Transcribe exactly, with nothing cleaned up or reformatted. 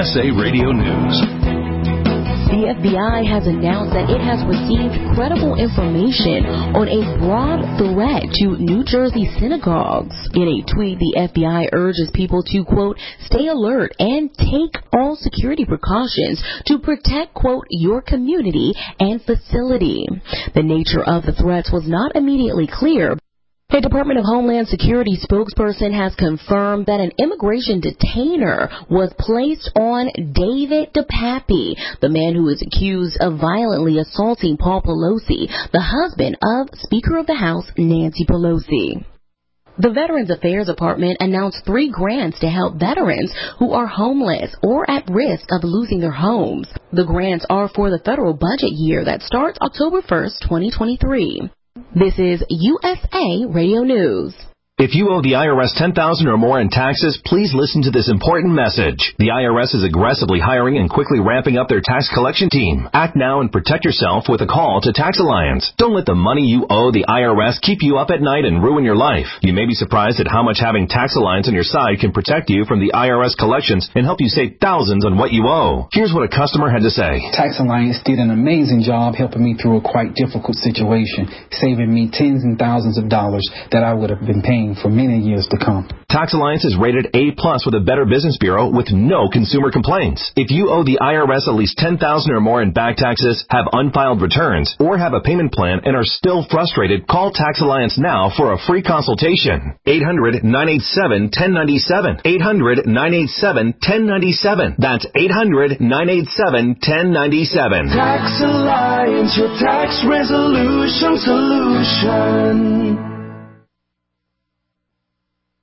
S A Radio News. The F B I has announced that it has received credible information on a broad threat to New Jersey synagogues. In a tweet, the F B I urges people to, quote, stay alert and take all security precautions to protect, quote, your community and facility. The nature of the threats was not immediately clear. A Department of Homeland Security spokesperson has confirmed that an immigration detainer was placed on David DePappy, the man who is accused of violently assaulting Paul Pelosi, the husband of Speaker of the House Nancy Pelosi. The Veterans Affairs Department announced three grants to help veterans who are homeless or at risk of losing their homes. The grants are for the federal budget year that starts October first, twenty twenty-three. This is U S A Radio News. If you owe the I R S ten thousand dollars or more in taxes, please listen to this important message. The I R S is aggressively hiring and quickly ramping up their tax collection team. Act now and protect yourself with a call to Tax Alliance. Don't let the money you owe the I R S keep you up at night and ruin your life. You may be surprised at how much having Tax Alliance on your side can protect you from the I R S collections and help you save thousands on what you owe. Here's what a customer had to say. Tax Alliance did an amazing job helping me through a quite difficult situation, saving me tens and thousands of dollars that I would have been paying for many years to come. Tax Alliance is rated A plus with a Better Business Bureau with no consumer complaints. If you owe the I R S at least ten thousand dollars or more in back taxes, have unfiled returns, or have a payment plan and are still frustrated, call Tax Alliance now for a free consultation. eight hundred, nine eight seven, one zero nine seven. eight hundred, nine eight seven, one zero nine seven. That's eight hundred, nine eight seven, one zero nine seven. Tax Alliance, your tax resolution solution.